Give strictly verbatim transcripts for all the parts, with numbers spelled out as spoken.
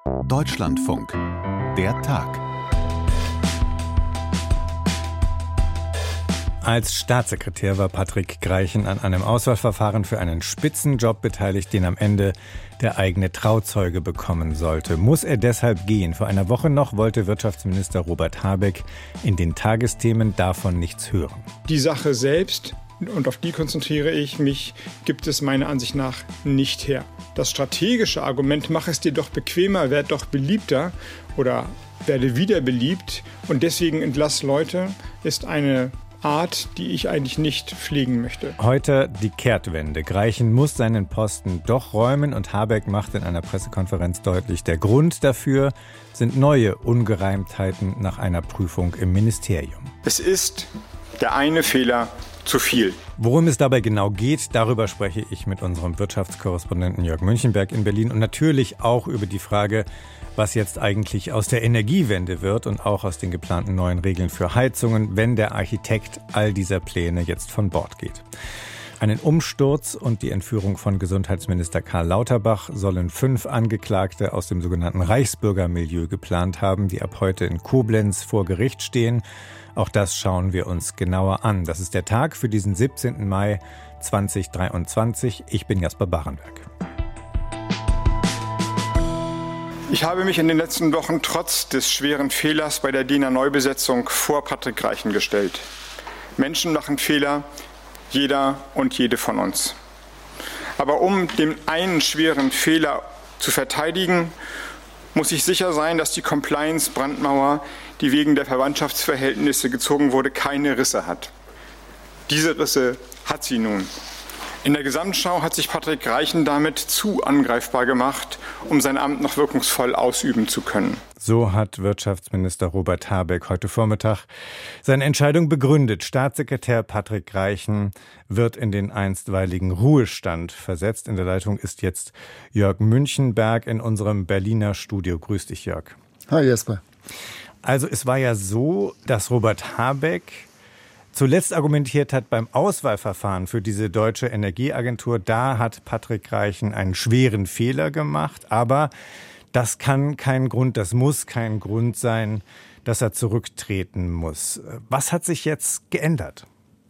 Deutschlandfunk. Der Tag. Als Staatssekretär war Patrick Greichen an einem Auswahlverfahren für einen Spitzenjob beteiligt, den am Ende der eigene Trauzeuge bekommen sollte. Muss er deshalb gehen? Vor einer Woche noch wollte Wirtschaftsminister Robert Habeck in den Tagesthemen davon nichts hören. Die Sache selbst, und auf die konzentriere ich mich, gibt es meiner Ansicht nach nicht her. Das strategische Argument, mach es dir doch bequemer, werd doch beliebter oder werde wieder beliebt und deswegen entlass Leute, ist eine Art, die ich eigentlich nicht pflegen möchte. Heute die Kehrtwende. Greichen muss seinen Posten doch räumen und Habeck macht in einer Pressekonferenz deutlich, der Grund dafür sind neue Ungereimtheiten nach einer Prüfung im Ministerium. Es ist der eine Fehler zu viel. Worum es dabei genau geht, darüber spreche ich mit unserem Wirtschaftskorrespondenten Jörg Münchenberg in Berlin und natürlich auch über die Frage, was jetzt eigentlich aus der Energiewende wird und auch aus den geplanten neuen Regeln für Heizungen, wenn der Architekt all dieser Pläne jetzt von Bord geht. Einen Umsturz und die Entführung von Gesundheitsminister Karl Lauterbach sollen fünf Angeklagte aus dem sogenannten Reichsbürgermilieu geplant haben, die ab heute in Koblenz vor Gericht stehen. Auch das schauen wir uns genauer an. Das ist der Tag für diesen siebzehnten Mai zweitausenddreiundzwanzig. Ich bin Jasper Barenberg. Ich habe mich in den letzten Wochen trotz des schweren Fehlers bei der D I N A-Neubesetzung vor Patrick Greichen gestellt. Menschen machen Fehler, jeder und jede von uns. Aber um den einen schweren Fehler zu verteidigen, muss ich sicher sein, dass die Compliance-Brandmauer, die wegen der Verwandtschaftsverhältnisse gezogen wurde, keine Risse hat. Diese Risse hat sie nun. In der Gesamtschau hat sich Patrick Greichen damit zu angreifbar gemacht, um sein Amt noch wirkungsvoll ausüben zu können. So hat Wirtschaftsminister Robert Habeck heute Vormittag seine Entscheidung begründet. Staatssekretär Patrick Greichen wird in den einstweiligen Ruhestand versetzt. In der Leitung ist jetzt Jörg Münchenberg in unserem Berliner Studio. Grüß dich, Jörg. Hi, Jesper. Also es war ja so, dass Robert Habeck zuletzt argumentiert hat beim Auswahlverfahren für diese deutsche Energieagentur, da hat Patrick Greichen einen schweren Fehler gemacht, aber das kann kein Grund, das muss kein Grund sein, dass er zurücktreten muss. Was hat sich jetzt geändert?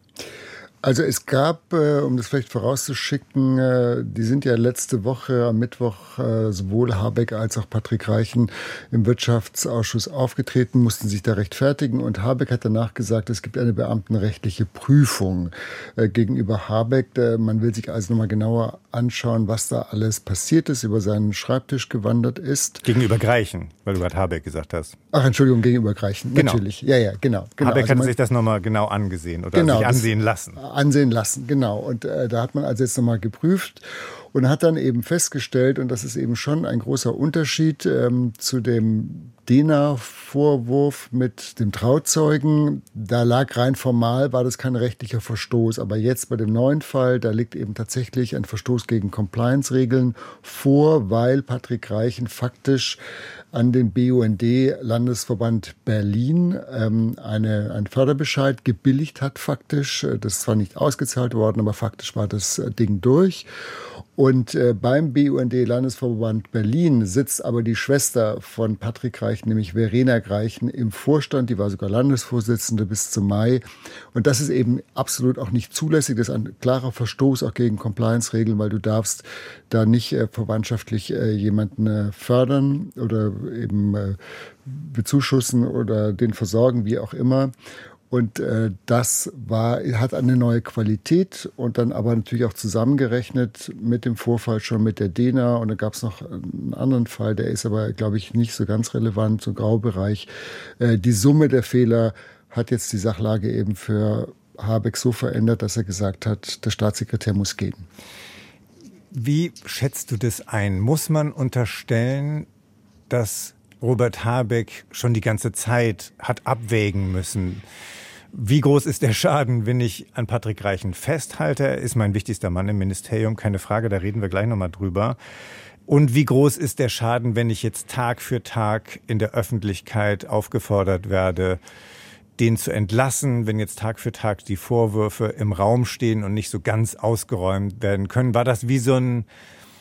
Also es gab, äh, um das vielleicht vorauszuschicken, äh, die sind ja letzte Woche am Mittwoch äh, sowohl Habeck als auch Patrick Greichen im Wirtschaftsausschuss aufgetreten, mussten sich da rechtfertigen und Habeck hat danach gesagt, es gibt eine beamtenrechtliche Prüfung äh, gegenüber Habeck. Äh, man will sich also nochmal genauer anschauen, was da alles passiert ist, über seinen Schreibtisch gewandert ist. Gegenüber Greichen, weil du gerade Habeck gesagt hast. Ach, Entschuldigung, gegenüber Greichen, genau. Natürlich. Ja, ja, genau. genau. Habeck also hat man, sich das nochmal genau angesehen oder genau, sich ansehen lassen. Ansehen lassen, genau. Und äh, da hat man also jetzt nochmal geprüft und hat dann eben festgestellt, und das ist eben schon ein großer Unterschied ähm, zu dem D I N A-Vorwurf mit dem Trauzeugen. Da lag rein formal, war das kein rechtlicher Verstoß. Aber jetzt bei dem neuen Fall, da liegt eben tatsächlich ein Verstoß gegen Compliance-Regeln vor, weil Patrick Greichen faktisch an den B U N D-Landesverband Berlin ähm, eine, einen Förderbescheid gebilligt hat faktisch. Das ist zwar nicht ausgezahlt worden, aber faktisch war das Ding durch. Und äh, beim B U N D-Landesverband Berlin sitzt aber die Schwester von Patrick Greichen, nämlich Verena Greichen, im Vorstand. Die war sogar Landesvorsitzende bis zum Mai. Und das ist eben absolut auch nicht zulässig. Das ist ein klarer Verstoß auch gegen Compliance-Regeln, weil du darfst da nicht äh, verwandtschaftlich äh, jemanden äh, fördern oder eben äh, bezuschussen oder den versorgen, wie auch immer. Und äh, das war, hat eine neue Qualität und dann aber natürlich auch zusammengerechnet mit dem Vorfall schon mit der D I N A. Und da gab es noch einen anderen Fall, der ist aber, glaube ich, nicht so ganz relevant, so Graubereich. Äh, die Summe der Fehler hat jetzt die Sachlage eben für Habeck so verändert, dass er gesagt hat, der Staatssekretär muss gehen. Wie schätzt du das ein? Muss man unterstellen, dass Robert Habeck schon die ganze Zeit hat abwägen müssen? Wie groß ist der Schaden, wenn ich an Patrick Greichen festhalte? Er ist mein wichtigster Mann im Ministerium, keine Frage, da reden wir gleich nochmal drüber. Und wie groß ist der Schaden, wenn ich jetzt Tag für Tag in der Öffentlichkeit aufgefordert werde, den zu entlassen, wenn jetzt Tag für Tag die Vorwürfe im Raum stehen und nicht so ganz ausgeräumt werden können? War das wie so ein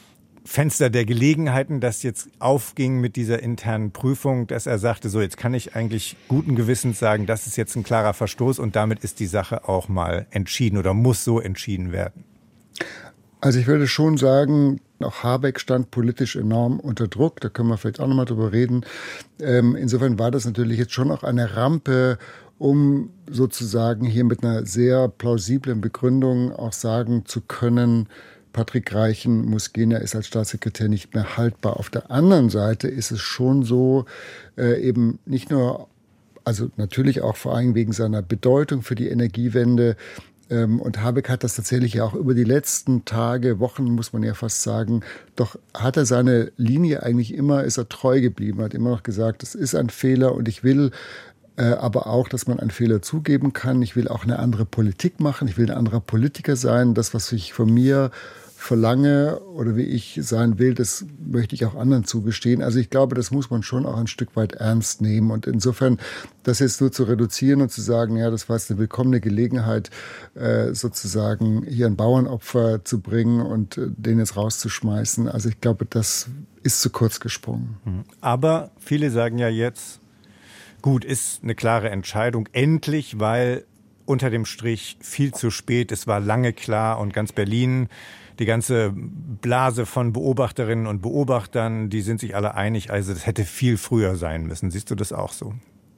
Fenster der Gelegenheiten, das jetzt aufging mit dieser internen Prüfung, dass er sagte, so jetzt kann ich eigentlich guten Gewissens sagen, das ist jetzt ein klarer Verstoß und damit ist die Sache auch mal entschieden oder muss so entschieden werden? Also ich würde schon sagen, auch Habeck stand politisch enorm unter Druck, da können wir vielleicht auch nochmal drüber reden. Ähm, insofern war das natürlich jetzt schon auch eine Rampe, um sozusagen hier mit einer sehr plausiblen Begründung auch sagen zu können, Patrick Reichen muss gehen, er ist als Staatssekretär nicht mehr haltbar. Auf der anderen Seite ist es schon so, äh, eben nicht nur, also natürlich auch vor allem wegen seiner Bedeutung für die Energiewende. Ähm, und Habeck hat das tatsächlich ja auch über die letzten Tage, Wochen, muss man ja fast sagen, doch hat er seine Linie eigentlich immer, ist er treu geblieben, hat immer noch gesagt, das ist ein Fehler und ich will Äh, aber auch, dass man einen Fehler zugeben kann. Ich will auch eine andere Politik machen. Ich will ein anderer Politiker sein. Das, was ich von mir verlange oder wie ich sein will, das möchte ich auch anderen zugestehen. Also ich glaube, das muss man schon auch ein Stück weit ernst nehmen. Und insofern, das jetzt nur zu reduzieren und zu sagen, ja, das war jetzt eine willkommene Gelegenheit, äh, sozusagen hier ein Bauernopfer zu bringen und äh, den jetzt rauszuschmeißen. Also ich glaube, das ist zu kurz gesprungen. Aber viele sagen ja jetzt, gut, ist eine klare Entscheidung. Endlich, weil unter dem Strich viel zu spät. Es war lange klar und ganz Berlin, die ganze Blase von Beobachterinnen und Beobachtern, die sind sich alle einig. Also das hätte viel früher sein müssen. Siehst du das auch so?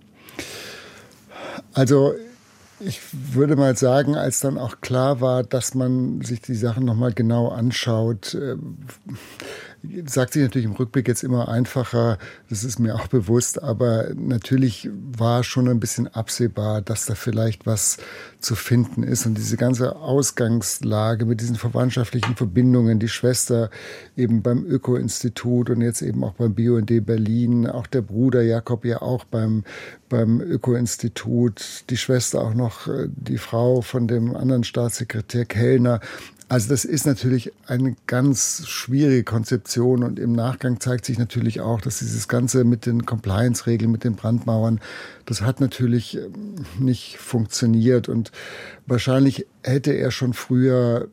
Also ich würde mal sagen, als dann auch klar war, dass man sich die Sachen nochmal genau anschaut, äh, sagt sich natürlich im Rückblick jetzt immer einfacher, das ist mir auch bewusst, aber natürlich war schon ein bisschen absehbar, dass da vielleicht was zu finden ist. Und diese ganze Ausgangslage mit diesen verwandtschaftlichen Verbindungen, die Schwester eben beim Öko-Institut und jetzt eben auch beim B U N D Berlin, auch der Bruder Jakob ja auch beim, beim Öko-Institut, die Schwester auch noch die Frau von dem anderen Staatssekretär Kellner. Also das ist natürlich eine ganz schwierige Konzeption und im Nachgang zeigt sich natürlich auch, dass dieses Ganze mit den Compliance-Regeln, mit den Brandmauern, das hat natürlich nicht funktioniert und wahrscheinlich hätte er schon früher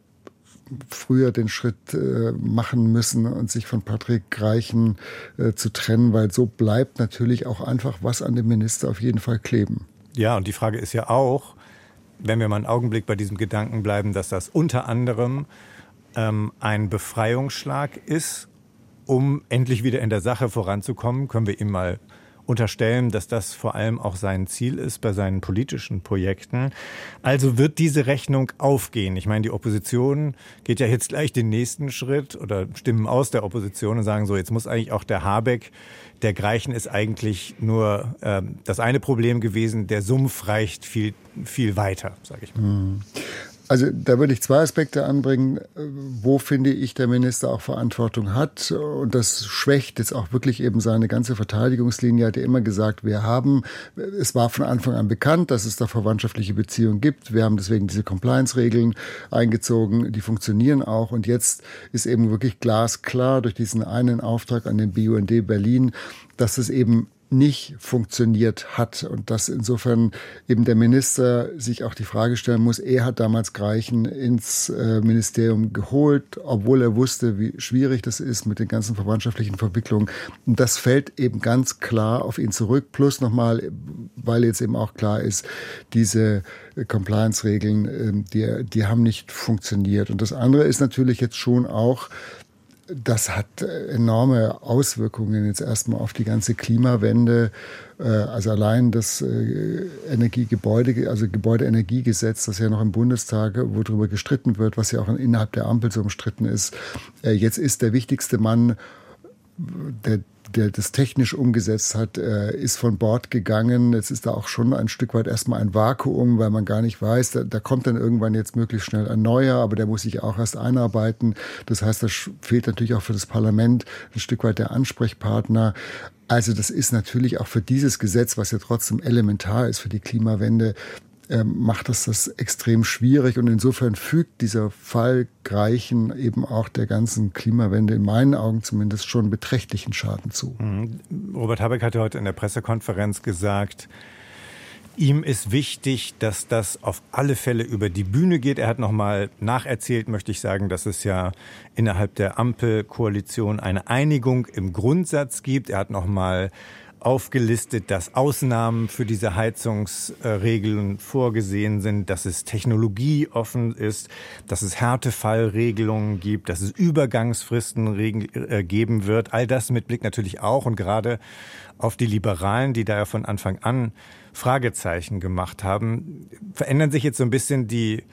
früher den Schritt äh, machen müssen und sich von Patrick Reichen äh, zu trennen, weil so bleibt natürlich auch einfach was an dem Minister auf jeden Fall kleben. Ja, und die Frage ist ja auch, wenn wir mal einen Augenblick bei diesem Gedanken bleiben, dass das unter anderem ähm, ein Befreiungsschlag ist, um endlich wieder in der Sache voranzukommen, können wir ihm mal unterstellen, dass das vor allem auch sein Ziel ist bei seinen politischen Projekten. Also wird diese Rechnung aufgehen. Ich meine, die Opposition geht ja jetzt gleich den nächsten Schritt oder Stimmen aus der Opposition und sagen so, jetzt muss eigentlich auch der Habeck, der Greichen ist eigentlich nur äh, das eine Problem gewesen, der Sumpf reicht viel, viel weiter, sage ich mal. Also da würde ich zwei Aspekte anbringen, wo finde ich, der Minister auch Verantwortung hat. Und das schwächt jetzt auch wirklich eben seine ganze Verteidigungslinie. Er hat ja immer gesagt, wir haben, es war von Anfang an bekannt, dass es da verwandtschaftliche Beziehungen gibt. Wir haben deswegen diese Compliance-Regeln eingezogen, die funktionieren auch. Und jetzt ist eben wirklich glasklar durch diesen einen Auftrag an den B U N D Berlin, dass es eben nicht funktioniert hat und dass insofern eben der Minister sich auch die Frage stellen muss, er hat damals Greichen ins äh, Ministerium geholt, obwohl er wusste, wie schwierig das ist mit den ganzen verwandtschaftlichen Verwicklungen. Und das fällt eben ganz klar auf ihn zurück. Plus nochmal, weil jetzt eben auch klar ist, diese Compliance-Regeln, äh, die, die haben nicht funktioniert. Und das andere ist natürlich jetzt schon auch, das hat enorme Auswirkungen jetzt erstmal auf die ganze Klimawende. Also allein das Energiegebäude, also Gebäudeenergiegesetz, das ja noch im Bundestag, wo darüber gestritten wird, was ja auch innerhalb der Ampel so umstritten ist. Jetzt ist der wichtigste Mann, der der das technisch umgesetzt hat, äh, ist von Bord gegangen. Jetzt ist da auch schon ein Stück weit erstmal ein Vakuum, weil man gar nicht weiß, da, da kommt dann irgendwann jetzt möglichst schnell ein neuer, aber der muss sich auch erst einarbeiten. Das heißt, da fehlt natürlich auch für das Parlament ein Stück weit der Ansprechpartner. Also das ist natürlich auch für dieses Gesetz, was ja trotzdem elementar ist für die Klimawende, macht das das extrem schwierig und insofern fügt dieser Fall Greichen eben auch der ganzen Klimawende in meinen Augen zumindest schon beträchtlichen Schaden zu. Robert Habeck hatte heute in der Pressekonferenz gesagt, Ihm ist wichtig, dass das auf alle Fälle über die Bühne geht. Er hat nochmal nacherzählt, möchte ich sagen, dass es ja innerhalb der Ampelkoalition eine Einigung im Grundsatz gibt. Er hat nochmal aufgelistet, dass Ausnahmen für diese Heizungsregeln vorgesehen sind, dass es technologieoffen ist, dass es Härtefallregelungen gibt, dass es Übergangsfristen geben wird. All das mit Blick natürlich auch und gerade auf die Liberalen, die da ja von Anfang an Fragezeichen gemacht haben. Verändern sich jetzt so ein bisschen die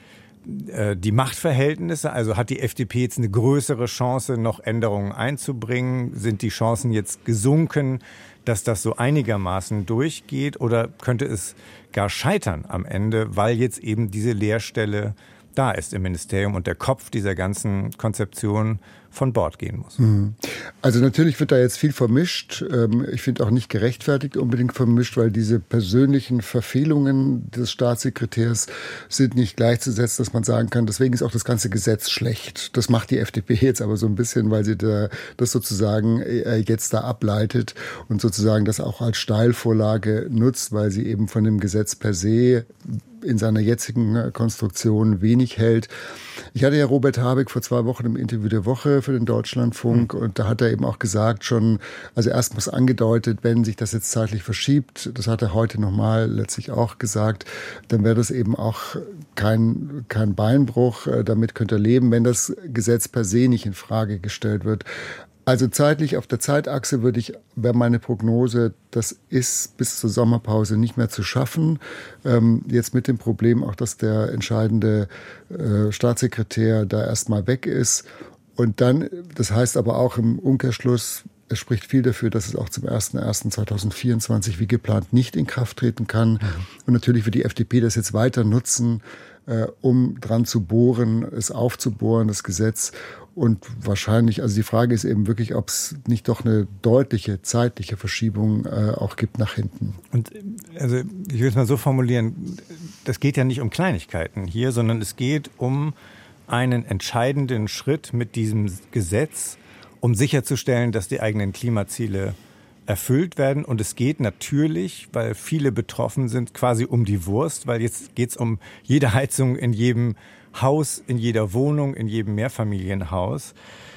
die Machtverhältnisse? Also hat die F D P jetzt eine größere Chance, noch Änderungen einzubringen? Sind die Chancen jetzt gesunken, dass das so einigermaßen durchgeht? Oder könnte es gar scheitern am Ende, weil jetzt eben diese Leerstelle da ist im Ministerium und der Kopf dieser ganzen Konzeption von Bord gehen muss? Also natürlich wird da jetzt viel vermischt. Ich finde auch nicht gerechtfertigt unbedingt vermischt, weil diese persönlichen Verfehlungen des Staatssekretärs sind nicht gleichzusetzen, dass man sagen kann, deswegen ist auch das ganze Gesetz schlecht. Das macht die F D P jetzt aber so ein bisschen, weil sie da, das sozusagen jetzt da ableitet und sozusagen das auch als Steilvorlage nutzt, weil sie eben von dem Gesetz per se in seiner jetzigen Konstruktion wenig hält. Ich hatte ja Robert Habeck vor zwei Wochen im Interview der Woche für den Deutschlandfunk und da hat er eben auch gesagt schon, also erstmals angedeutet, wenn sich das jetzt zeitlich verschiebt, das hat er heute nochmal letztlich auch gesagt, dann wäre das eben auch kein, kein Beinbruch, damit könnte er leben, wenn das Gesetz per se nicht in Frage gestellt wird. Also zeitlich auf der Zeitachse würde ich, wäre meine Prognose, das ist bis zur Sommerpause nicht mehr zu schaffen. Ähm, jetzt mit dem Problem auch, dass der entscheidende äh, Staatssekretär da erstmal weg ist. Und dann, das heißt aber auch im Umkehrschluss, es spricht viel dafür, dass es auch zum ersten ersten zweitausendvierundzwanzig wie geplant nicht in Kraft treten kann. Mhm. Und natürlich wird die F D P das jetzt weiter nutzen, äh, um dran zu bohren, es aufzubohren, das Gesetz. Und wahrscheinlich, also die Frage ist eben wirklich, ob es nicht doch eine deutliche zeitliche Verschiebung äh, auch gibt nach hinten. Und also ich will es mal so formulieren, das geht ja nicht um Kleinigkeiten hier, sondern es geht um einen entscheidenden Schritt mit diesem Gesetz, um sicherzustellen, dass die eigenen Klimaziele erfüllt werden. Und es geht natürlich, weil viele betroffen sind, quasi um die Wurst, weil jetzt geht es um jede Heizung in jedem Haus, in jeder Wohnung, in jedem Mehrfamilienhaus.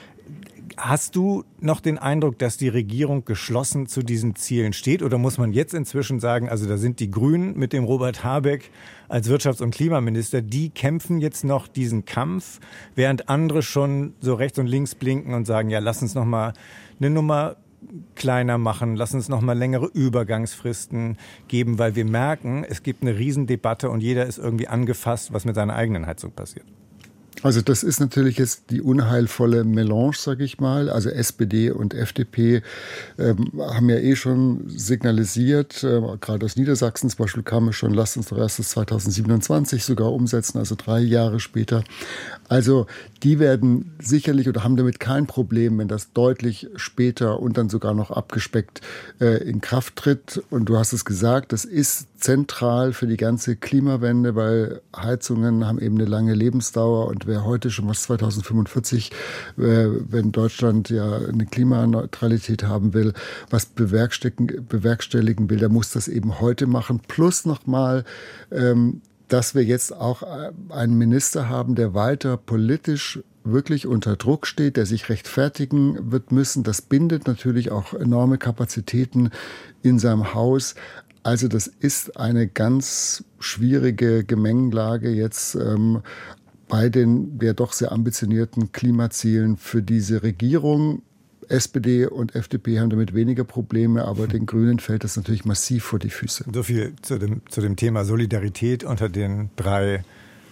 Hast du noch den Eindruck, dass die Regierung geschlossen zu diesen Zielen steht? Oder muss man jetzt inzwischen sagen, also da sind die Grünen mit dem Robert Habeck als Wirtschafts- und Klimaminister, die kämpfen jetzt noch diesen Kampf, während andere schon so rechts und links blinken und sagen, ja, lass uns noch mal eine Nummer kleiner machen, lass uns noch mal längere Übergangsfristen geben, weil wir merken, es gibt eine Riesendebatte und jeder ist irgendwie angefasst, was mit seiner eigenen Heizung passiert. Also das ist natürlich jetzt die unheilvolle Melange, sage ich mal. Also S P D und F D P ähm, haben ja eh schon signalisiert, äh, gerade aus Niedersachsen zum Beispiel kam es schon, lasst uns doch erst das zweitausendsiebenundzwanzig sogar umsetzen, also drei Jahre später. Also die werden sicherlich oder haben damit kein Problem, wenn das deutlich später und dann sogar noch abgespeckt äh, in Kraft tritt. Und du hast es gesagt, das ist zentral für die ganze Klimawende, weil Heizungen haben eben eine lange Lebensdauer und wer heute schon was zweitausendfünfundvierzig, äh, wenn Deutschland ja eine Klimaneutralität haben will, was bewerkstelligen, bewerkstelligen will, der muss das eben heute machen. Plus nochmal, ähm, dass wir jetzt auch einen Minister haben, der weiter politisch wirklich unter Druck steht, der sich rechtfertigen wird müssen. Das bindet natürlich auch enorme Kapazitäten in seinem Haus. Also das ist eine ganz schwierige Gemengelage jetzt ähm, bei den ja doch sehr ambitionierten Klimazielen für diese Regierung. S P D und F D P haben damit weniger Probleme, aber den Grünen fällt das natürlich massiv vor die Füße. So viel zu dem, zu dem Thema Solidarität unter den drei,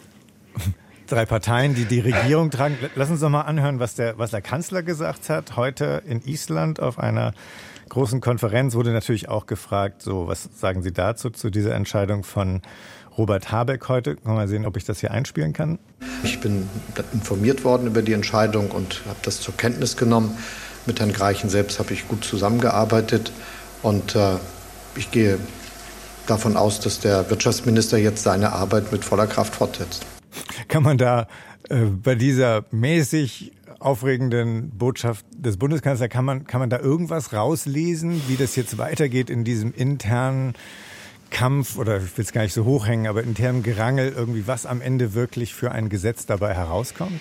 drei Parteien, die die Regierung tragen. Lass uns doch mal anhören, was der, was der Kanzler gesagt hat. Heute in Island auf einer großen Konferenz wurde natürlich auch gefragt, so, was sagen Sie dazu, zu dieser Entscheidung von Robert Habeck heute? Mal sehen, ob ich das hier einspielen kann. Ich bin informiert worden über die Entscheidung und habe das zur Kenntnis genommen. Mit Herrn Greichen selbst habe ich gut zusammengearbeitet und äh, ich gehe davon aus, dass der Wirtschaftsminister jetzt seine Arbeit mit voller Kraft fortsetzt. Kann man da äh, bei dieser mäßig aufregenden Botschaft des Bundeskanzlers, kann man, kann man da irgendwas rauslesen, wie das jetzt weitergeht in diesem internen Kampf, oder ich will es gar nicht so hochhängen, aber internem Gerangel irgendwie, was am Ende wirklich für ein Gesetz dabei herauskommt?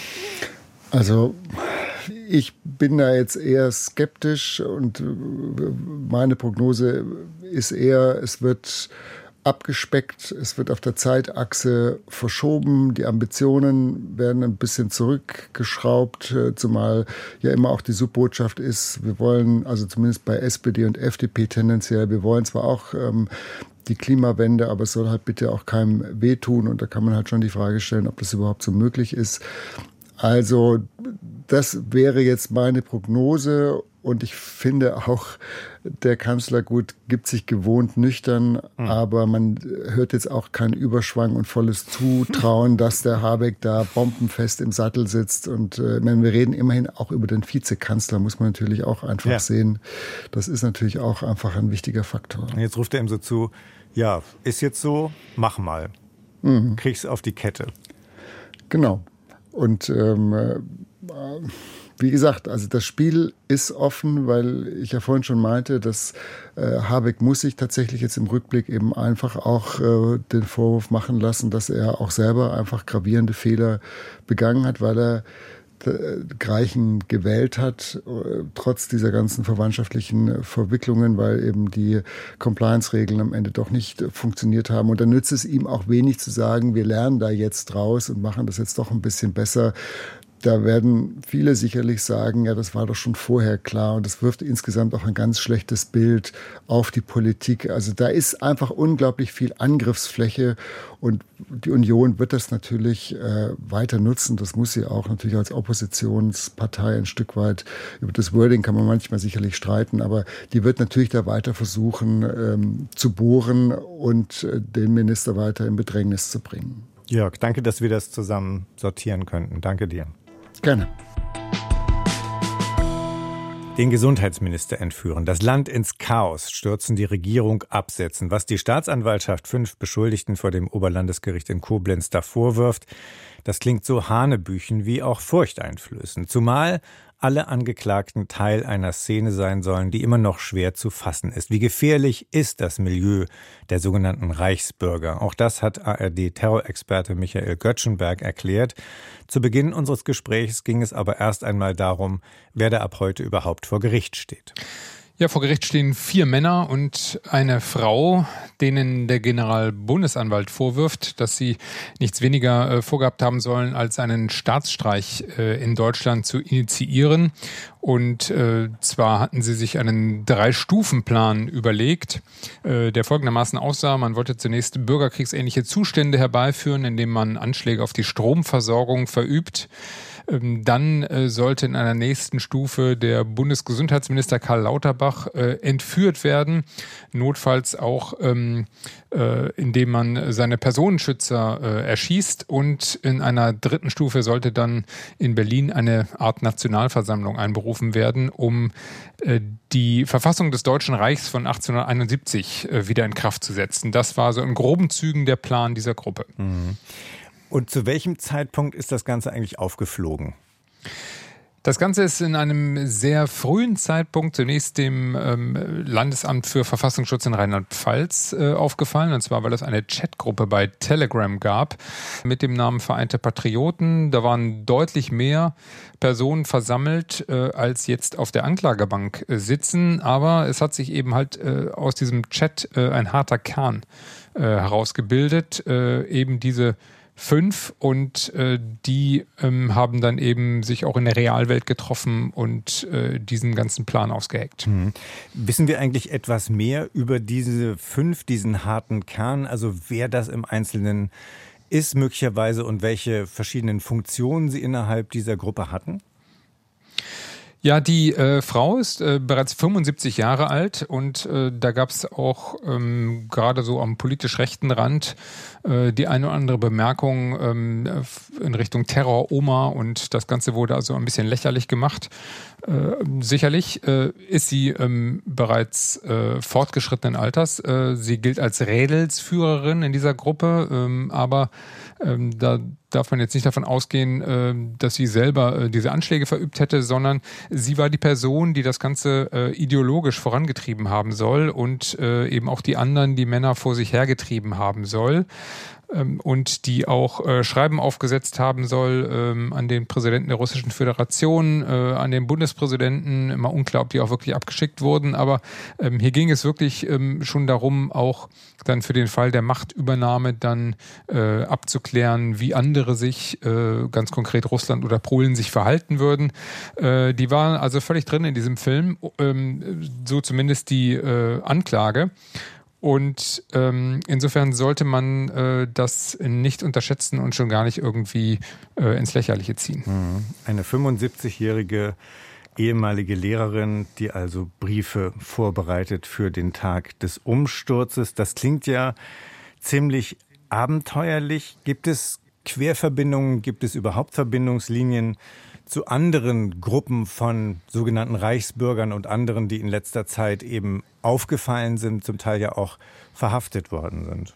Also ich bin da jetzt eher skeptisch und meine Prognose ist eher, es wird abgespeckt, es wird auf der Zeitachse verschoben, die Ambitionen werden ein bisschen zurückgeschraubt, zumal ja immer auch die Subbotschaft ist, wir wollen, also zumindest bei S P D und F D P tendenziell, wir wollen zwar auch ähm, die Klimawende, aber es soll halt bitte auch keinem wehtun und da kann man halt schon die Frage stellen, ob das überhaupt so möglich ist. Also das wäre jetzt meine Prognose und ich finde auch, der Kanzler, gut, gibt sich gewohnt nüchtern, mhm. aber man hört jetzt auch keinen Überschwang und volles Zutrauen, dass der Habeck da bombenfest im Sattel sitzt. Und äh, wir reden immerhin auch über den Vizekanzler, muss man natürlich auch einfach ja. sehen. Das ist natürlich auch einfach ein wichtiger Faktor. Und jetzt ruft er ihm so zu, ja, ist jetzt so, mach mal. Mhm. Krieg's auf die Kette. Genau. Und ähm, äh, wie gesagt, also das Spiel ist offen, weil ich ja vorhin schon meinte, dass äh, Habeck muss sich tatsächlich jetzt im Rückblick eben einfach auch äh, den Vorwurf machen lassen, dass er auch selber einfach gravierende Fehler begangen hat, weil er Greichen gewählt hat, trotz dieser ganzen verwandtschaftlichen Verwicklungen, weil eben die Compliance-Regeln am Ende doch nicht funktioniert haben. Und dann nützt es ihm auch wenig zu sagen, wir lernen da jetzt draus und machen das jetzt doch ein bisschen besser. Da werden viele sicherlich sagen, ja, das war doch schon vorher klar und das wirft insgesamt auch ein ganz schlechtes Bild auf die Politik. Also da ist einfach unglaublich viel Angriffsfläche und die Union wird das natürlich äh, weiter nutzen. Das muss sie auch natürlich als Oppositionspartei ein Stück weit. Über das Wording kann man manchmal sicherlich streiten, aber die wird natürlich da weiter versuchen ähm, zu bohren und äh, den Minister weiter in Bedrängnis zu bringen. Jörg, danke, dass wir das zusammen sortieren könnten. Danke dir. Gerne. Den Gesundheitsminister entführen, das Land ins Chaos stürzen, die Regierung absetzen. Was die Staatsanwaltschaft fünf Beschuldigten vor dem Oberlandesgericht in Koblenz da vorwirft, das klingt so hanebüchen wie auch furchteinflößend. Zumal alle Angeklagten Teil einer Szene sein sollen, die immer noch schwer zu fassen ist. Wie gefährlich ist das Milieu der sogenannten Reichsbürger? Auch das hat A R D-Terrorexperte Michael Göttschenberg erklärt. Zu Beginn unseres Gesprächs ging es aber erst einmal darum, wer da ab heute überhaupt vor Gericht steht. Ja, vor Gericht stehen vier Männer und eine Frau, denen der Generalbundesanwalt vorwirft, dass sie nichts weniger äh, vorgehabt haben sollen, als einen Staatsstreich äh, in Deutschland zu initiieren. Und äh, zwar hatten sie sich einen Drei-Stufen-Plan überlegt, äh, der folgendermaßen aussah: Man wollte zunächst bürgerkriegsähnliche Zustände herbeiführen, indem man Anschläge auf die Stromversorgung verübt. Dann äh, sollte in einer nächsten Stufe der Bundesgesundheitsminister Karl Lauterbach äh, entführt werden, notfalls auch ähm, äh, indem man seine Personenschützer äh, erschießt. Und in einer dritten Stufe sollte dann in Berlin eine Art Nationalversammlung einberufen werden, um äh, die Verfassung des Deutschen Reichs von achtzehnhunderteinundsiebzig äh, wieder in Kraft zu setzen. Das war so in groben Zügen der Plan dieser Gruppe. Mhm. Und zu welchem Zeitpunkt ist das Ganze eigentlich aufgeflogen? Das Ganze ist in einem sehr frühen Zeitpunkt zunächst dem ähm, Landesamt für Verfassungsschutz in Rheinland-Pfalz äh, aufgefallen. Und zwar, weil es eine Chatgruppe bei Telegram gab mit dem Namen Vereinte Patrioten. Da waren deutlich mehr Personen versammelt, äh, als jetzt auf der Anklagebank äh, sitzen. Aber es hat sich eben halt äh, aus diesem Chat äh, ein harter Kern äh, herausgebildet. Äh, eben diese Fünf und äh, die ähm, haben dann eben sich auch in der Realwelt getroffen und äh, diesen ganzen Plan ausgeheckt. Mhm. Wissen wir eigentlich etwas mehr über diese fünf, diesen harten Kern, also wer das im Einzelnen ist möglicherweise und welche verschiedenen Funktionen sie innerhalb dieser Gruppe hatten? Ja, die äh, Frau ist äh, bereits fünfundsiebzig Jahre alt und äh, da gab es auch ähm, gerade so am politisch rechten Rand äh, die eine oder andere Bemerkung ähm, in Richtung Terror-Oma und das Ganze wurde also ein bisschen lächerlich gemacht. Äh, sicherlich äh, ist sie ähm, bereits äh, fortgeschrittenen Alters. Äh, sie gilt als Rädelsführerin in dieser Gruppe, ähm, aber ähm, da darf man jetzt nicht davon ausgehen, äh, dass sie selber äh, diese Anschläge verübt hätte, sondern sie war die Person, die das Ganze äh, ideologisch vorangetrieben haben soll und äh, eben auch die anderen, die Männer vor sich hergetrieben haben soll. Und die auch äh, Schreiben aufgesetzt haben soll ähm, an den Präsidenten der Russischen Föderation, äh, an den Bundespräsidenten. Immer unklar, ob die auch wirklich abgeschickt wurden. Aber ähm, hier ging es wirklich ähm, schon darum, auch dann für den Fall der Machtübernahme dann äh, abzuklären, wie andere sich, äh, ganz konkret Russland oder Polen, sich verhalten würden. Äh, die waren also völlig drin in diesem Film, ähm, so zumindest die äh, Anklage. Und ähm, insofern sollte man äh, das nicht unterschätzen und schon gar nicht irgendwie äh, ins Lächerliche ziehen. Eine fünfundsiebzigjährige ehemalige Lehrerin, die also Briefe vorbereitet für den Tag des Umsturzes. Das klingt ja ziemlich abenteuerlich. Gibt es Querverbindungen, gibt es überhaupt Verbindungslinien zu anderen Gruppen von sogenannten Reichsbürgern und anderen, die in letzter Zeit eben aufgefallen sind, zum Teil ja auch verhaftet worden sind?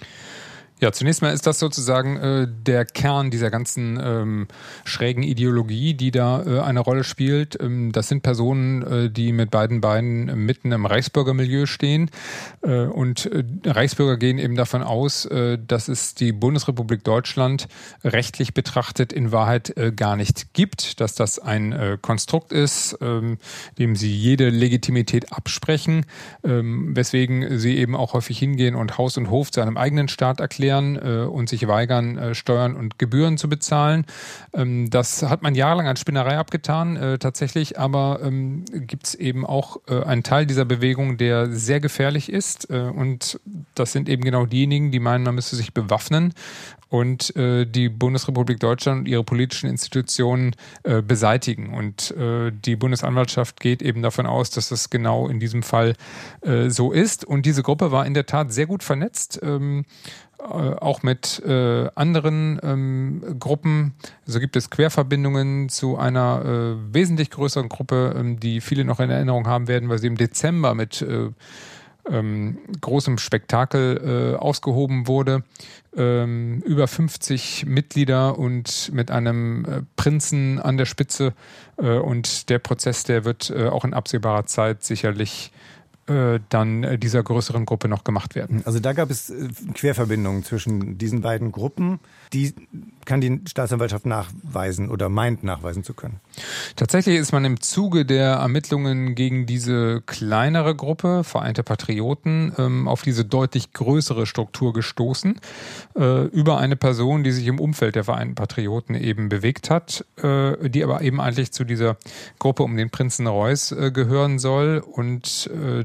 Ja, zunächst mal ist das sozusagen äh, der Kern dieser ganzen ähm, schrägen Ideologie, die da äh, eine Rolle spielt. Ähm, das sind Personen, äh, die mit beiden Beinen mitten im Reichsbürgermilieu stehen. Äh, und äh, Reichsbürger gehen eben davon aus, äh, dass es die Bundesrepublik Deutschland rechtlich betrachtet in Wahrheit äh, gar nicht gibt, dass das ein äh, Konstrukt ist, ähm, dem sie jede Legitimität absprechen, ähm, weswegen sie eben auch häufig hingehen und Haus und Hof zu einem eigenen Staat erklären und sich weigern, Steuern und Gebühren zu bezahlen. Das hat man jahrelang als Spinnerei abgetan, tatsächlich, aber gibt es eben auch einen Teil dieser Bewegung, der sehr gefährlich ist, und das sind eben genau diejenigen, die meinen, man müsste sich bewaffnen und äh, die Bundesrepublik Deutschland und ihre politischen Institutionen äh, beseitigen. Und äh, die Bundesanwaltschaft geht eben davon aus, dass das genau in diesem Fall äh, so ist. Und diese Gruppe war in der Tat sehr gut vernetzt, ähm, äh, auch mit äh, anderen ähm, Gruppen. So gibt es Querverbindungen zu einer äh, wesentlich größeren Gruppe, ähm, die viele noch in Erinnerung haben werden, weil sie im Dezember mit äh, ähm, großem Spektakel äh, ausgehoben wurde. Ähm, über fünfzig Mitglieder und mit einem äh, Prinzen an der Spitze. Äh, und der Prozess, der wird äh, auch in absehbarer Zeit sicherlich äh, dann äh, dieser größeren Gruppe noch gemacht werden. Also da gab es äh, Querverbindungen zwischen diesen beiden Gruppen. Die kann die Staatsanwaltschaft nachweisen oder meint nachweisen zu können. Tatsächlich ist man im Zuge der Ermittlungen gegen diese kleinere Gruppe, Vereinte Patrioten, ähm, auf diese deutlich größere Struktur gestoßen, äh, über eine Person, die sich im Umfeld der Vereinten Patrioten eben bewegt hat, äh, die aber eben eigentlich zu dieser Gruppe um den Prinzen Reuß äh, gehören soll, und äh,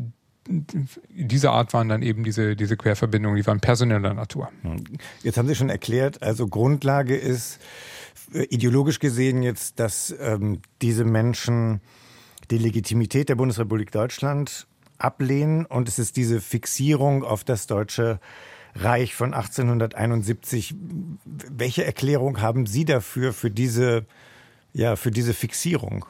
diese Art waren dann eben diese, diese Querverbindungen, die waren personeller Natur. Jetzt haben Sie schon erklärt, also Grundlage ist ideologisch gesehen jetzt, dass ähm, diese Menschen die Legitimität der Bundesrepublik Deutschland ablehnen, und es ist diese Fixierung auf das Deutsche Reich von achtzehnhunderteinundsiebzig. Welche Erklärung haben Sie dafür, für diese, ja, für diese Fixierung?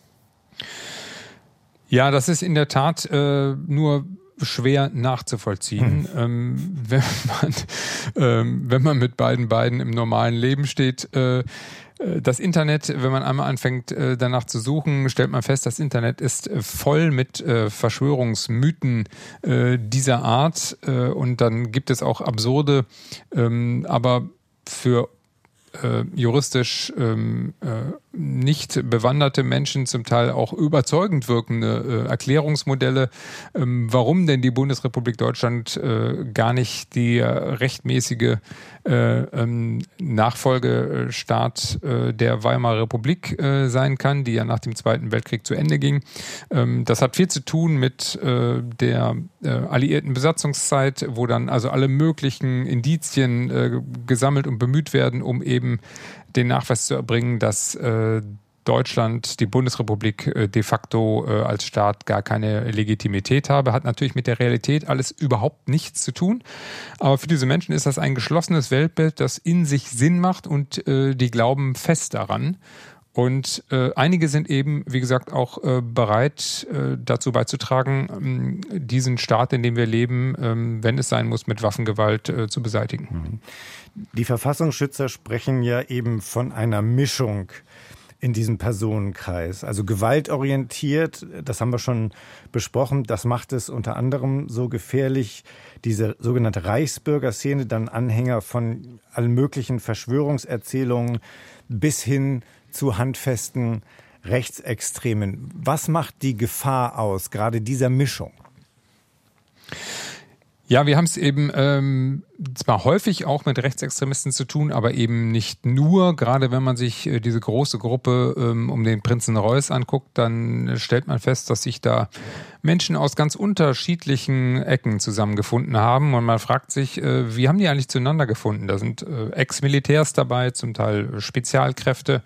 Ja, das ist in der Tat äh, nur schwer nachzuvollziehen. Hm. Ähm, wenn man, ähm, wenn man mit beiden Beinen im normalen Leben steht. Äh, das Internet, wenn man einmal anfängt äh, danach zu suchen, stellt man fest, das Internet ist äh, voll mit äh, Verschwörungsmythen äh, dieser Art. Äh, und dann gibt es auch absurde, ähm, aber für Äh, juristisch ähm, äh, nicht bewanderte Menschen zum Teil auch überzeugend wirkende äh, Erklärungsmodelle, ähm, warum denn die Bundesrepublik Deutschland äh, gar nicht die äh, rechtmäßige äh, ähm, Nachfolgestaat äh, der Weimarer Republik äh, sein kann, die ja nach dem Zweiten Weltkrieg zu Ende ging. Ähm, das hat viel zu tun mit äh, der äh, alliierten Besatzungszeit, wo dann also alle möglichen Indizien äh, gesammelt und bemüht werden, um eben den Nachweis zu erbringen, dass äh, Deutschland, die Bundesrepublik, äh, de facto äh, als Staat gar keine Legitimität habe. Hat natürlich mit der Realität alles überhaupt nichts zu tun. Aber für diese Menschen ist das ein geschlossenes Weltbild, das in sich Sinn macht, und äh, die glauben fest daran. Und äh, einige sind eben, wie gesagt, auch äh, bereit, äh, dazu beizutragen, äh, diesen Staat, in dem wir leben, äh, wenn es sein muss, mit Waffengewalt äh, zu beseitigen. Die Verfassungsschützer sprechen ja eben von einer Mischung in diesem Personenkreis. Also gewaltorientiert, das haben wir schon besprochen, das macht es unter anderem so gefährlich, diese sogenannte Reichsbürgerszene, dann Anhänger von allen möglichen Verschwörungserzählungen bis hin zu handfesten Rechtsextremen. Was macht die Gefahr aus, gerade dieser Mischung? Ja, wir haben es eben ähm, zwar häufig auch mit Rechtsextremisten zu tun, aber eben nicht nur. Gerade wenn man sich äh, diese große Gruppe ähm, um den Prinzen Reuß anguckt, dann stellt man fest, dass sich da Menschen aus ganz unterschiedlichen Ecken zusammengefunden haben. Und man fragt sich, äh, wie haben die eigentlich zueinander gefunden? Da sind äh, Ex-Militärs dabei, zum Teil Spezialkräfte,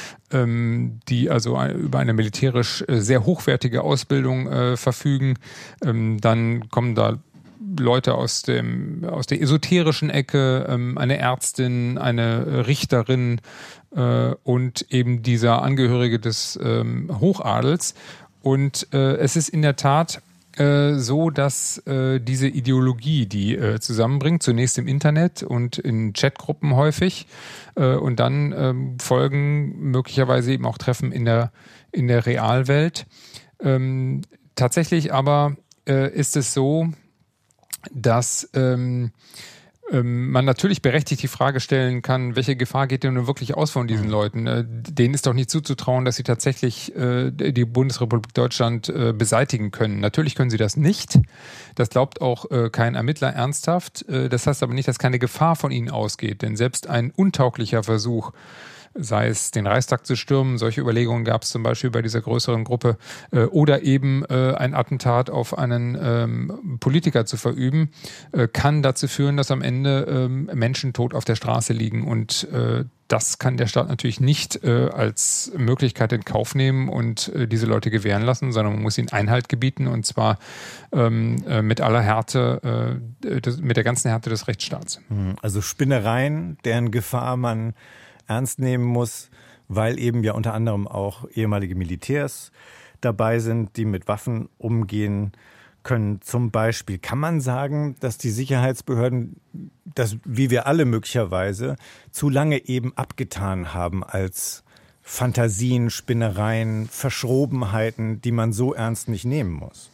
ähm, die also über eine militärisch äh, sehr hochwertige Ausbildung äh, verfügen. Ähm, dann kommen da Leute aus dem aus der esoterischen Ecke, ähm, eine Ärztin, eine Richterin äh, und eben dieser Angehörige des ähm, Hochadels. Und äh, es ist in der Tat äh, so, dass äh, diese Ideologie, die äh, zusammenbringt, zunächst im Internet und in Chatgruppen häufig äh, und dann äh, folgen möglicherweise eben auch Treffen in der in der Realwelt. Ähm, tatsächlich aber äh, ist es so, dass ähm, ähm, man natürlich berechtigt die Frage stellen kann, welche Gefahr geht denn nun wirklich aus von diesen Leuten? Äh, denen ist doch nicht zuzutrauen, dass sie tatsächlich äh, die Bundesrepublik Deutschland äh, beseitigen können. Natürlich können sie das nicht. Das glaubt auch äh, kein Ermittler ernsthaft. Äh, das heißt aber nicht, dass keine Gefahr von ihnen ausgeht. Denn selbst ein untauglicher Versuch, sei es den Reichstag zu stürmen, solche Überlegungen gab es zum Beispiel bei dieser größeren Gruppe, äh, oder eben äh, ein Attentat auf einen ähm, Politiker zu verüben, äh, kann dazu führen, dass am Ende ähm, Menschen tot auf der Straße liegen. Und äh, das kann der Staat natürlich nicht äh, als Möglichkeit in Kauf nehmen und äh, diese Leute gewähren lassen, sondern man muss ihnen Einhalt gebieten, und zwar ähm, äh, mit aller Härte, äh, des, mit der ganzen Härte des Rechtsstaats. Also Spinnereien, deren Gefahr man ernst nehmen muss, weil eben ja unter anderem auch ehemalige Militärs dabei sind, die mit Waffen umgehen können. Zum Beispiel kann man sagen, dass die Sicherheitsbehörden das, wie wir alle möglicherweise, zu lange eben abgetan haben als Fantasien, Spinnereien, Verschrobenheiten, die man so ernst nicht nehmen muss.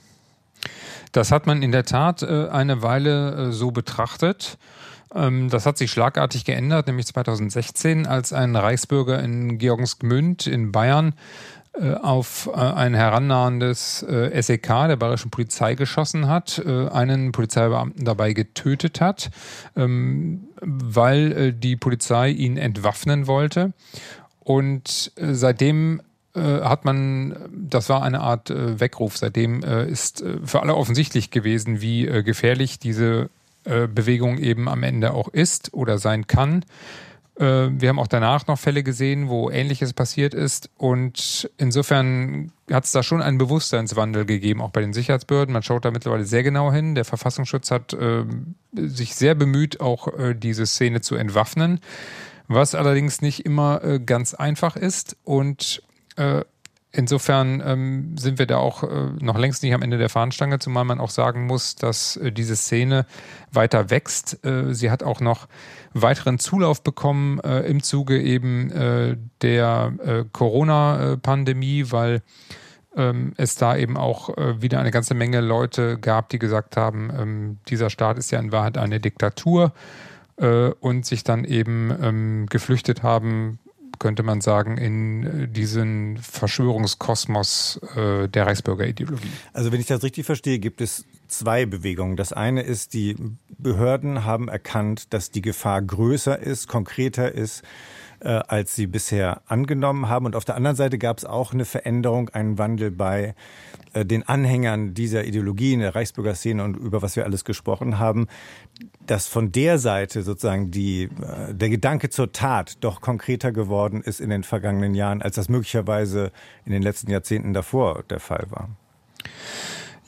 Das hat man in der Tat äh, eine Weile äh, so betrachtet. Das hat sich schlagartig geändert, nämlich zweitausendsechzehn, als ein Reichsbürger in Georgensgmünd in Bayern äh, auf äh, ein herannahendes äh, S E K der bayerischen Polizei geschossen hat, äh, einen Polizeibeamten dabei getötet hat, ähm, weil äh, die Polizei ihn entwaffnen wollte. Und äh, seitdem äh, hat man, das war eine Art äh, Weckruf, seitdem äh, ist äh, für alle offensichtlich gewesen, wie äh, gefährlich diese Bewegung eben am Ende auch ist oder sein kann. Wir haben auch danach noch Fälle gesehen, wo Ähnliches passiert ist, und insofern hat es da schon einen Bewusstseinswandel gegeben, auch bei den Sicherheitsbehörden. Man schaut da mittlerweile sehr genau hin. Der Verfassungsschutz hat äh, sich sehr bemüht, auch äh, diese Szene zu entwaffnen, was allerdings nicht immer äh, ganz einfach ist, und äh, Insofern ähm, sind wir da auch äh, noch längst nicht am Ende der Fahnenstange, zumal man auch sagen muss, dass äh, diese Szene weiter wächst. Äh, sie hat auch noch weiteren Zulauf bekommen äh, im Zuge eben äh, der äh, Corona-Pandemie, weil ähm, es da eben auch äh, wieder eine ganze Menge Leute gab, die gesagt haben, ähm, dieser Staat ist ja in Wahrheit eine Diktatur, äh, und sich dann eben ähm, geflüchtet haben, könnte man sagen, in diesen Verschwörungskosmos äh, der Reichsbürgerideologie. Also wenn ich das richtig verstehe, gibt es zwei Bewegungen. Das eine ist, die Behörden haben erkannt, dass die Gefahr größer ist, konkreter ist, äh, als sie bisher angenommen haben. Und auf der anderen Seite gab es auch eine Veränderung, einen Wandel bei äh, den Anhängern dieser Ideologie in der Reichsbürgerszene und über was wir alles gesprochen haben, dass von der Seite sozusagen die, äh, der Gedanke zur Tat doch konkreter geworden ist in den vergangenen Jahren, als das möglicherweise in den letzten Jahrzehnten davor der Fall war.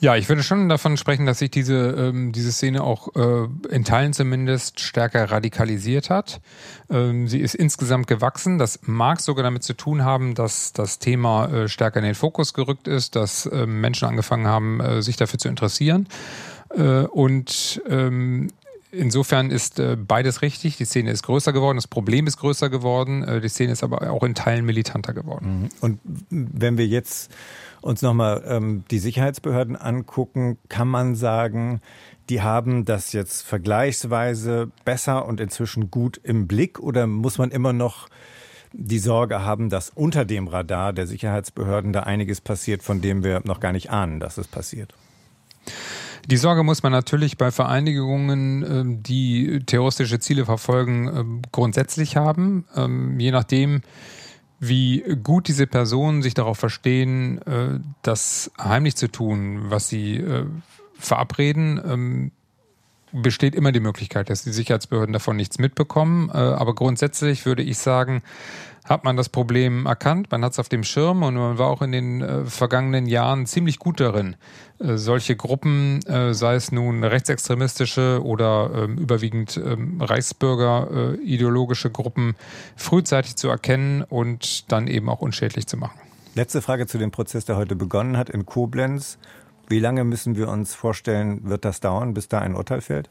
Ja, ich würde schon davon sprechen, dass sich diese, ähm, diese Szene auch äh, in Teilen zumindest stärker radikalisiert hat. Ähm, sie ist insgesamt gewachsen. Das mag sogar damit zu tun haben, dass das Thema äh, stärker in den Fokus gerückt ist, dass äh, Menschen angefangen haben, äh, sich dafür zu interessieren. Äh, und ähm, insofern ist äh, beides richtig. Die Szene ist größer geworden, das Problem ist größer geworden, äh, die Szene ist aber auch in Teilen militanter geworden. Und wenn wir jetzt uns nochmal ähm, die Sicherheitsbehörden angucken, kann man sagen, die haben das jetzt vergleichsweise besser und inzwischen gut im Blick, oder muss man immer noch die Sorge haben, dass unter dem Radar der Sicherheitsbehörden da einiges passiert, von dem wir noch gar nicht ahnen, dass es passiert? Die Sorge muss man natürlich bei Vereinigungen, die terroristische Ziele verfolgen, grundsätzlich haben. Je nachdem, wie gut diese Personen sich darauf verstehen, das heimlich zu tun, was sie verabreden, besteht immer die Möglichkeit, dass die Sicherheitsbehörden davon nichts mitbekommen. Aber grundsätzlich würde ich sagen, hat man das Problem erkannt, man hat es auf dem Schirm und man war auch in den äh, vergangenen Jahren ziemlich gut darin, äh, solche Gruppen, äh, sei es nun rechtsextremistische oder äh, überwiegend äh, Reichsbürger, äh, ideologische Gruppen, frühzeitig zu erkennen und dann eben auch unschädlich zu machen. Letzte Frage zu dem Prozess, der heute begonnen hat in Koblenz. Wie lange müssen wir uns vorstellen, wird das dauern, bis da ein Urteil fällt?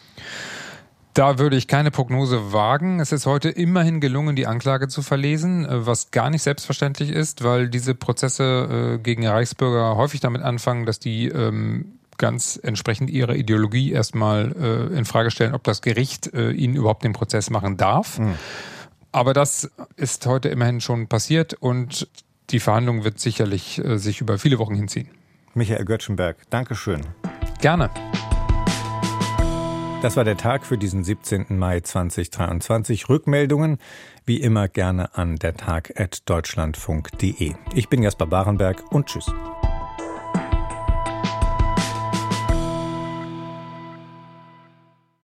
Da würde ich keine Prognose wagen. Es ist heute immerhin gelungen, die Anklage zu verlesen, was gar nicht selbstverständlich ist, weil diese Prozesse äh, gegen Reichsbürger häufig damit anfangen, dass die ähm, ganz entsprechend ihrer Ideologie erstmal äh, in Frage stellen, ob das Gericht äh, ihnen überhaupt den Prozess machen darf. Mhm. Aber das ist heute immerhin schon passiert und die Verhandlung wird sicherlich äh, sich über viele Wochen hinziehen. Michael Göttschenberg, Dankeschön. Gerne. Das war der Tag für diesen siebzehnten Mai zweitausenddreiundzwanzig. Rückmeldungen wie immer gerne an der tag at deutschlandfunk punkt de. Ich bin Jasper Barenberg und tschüss.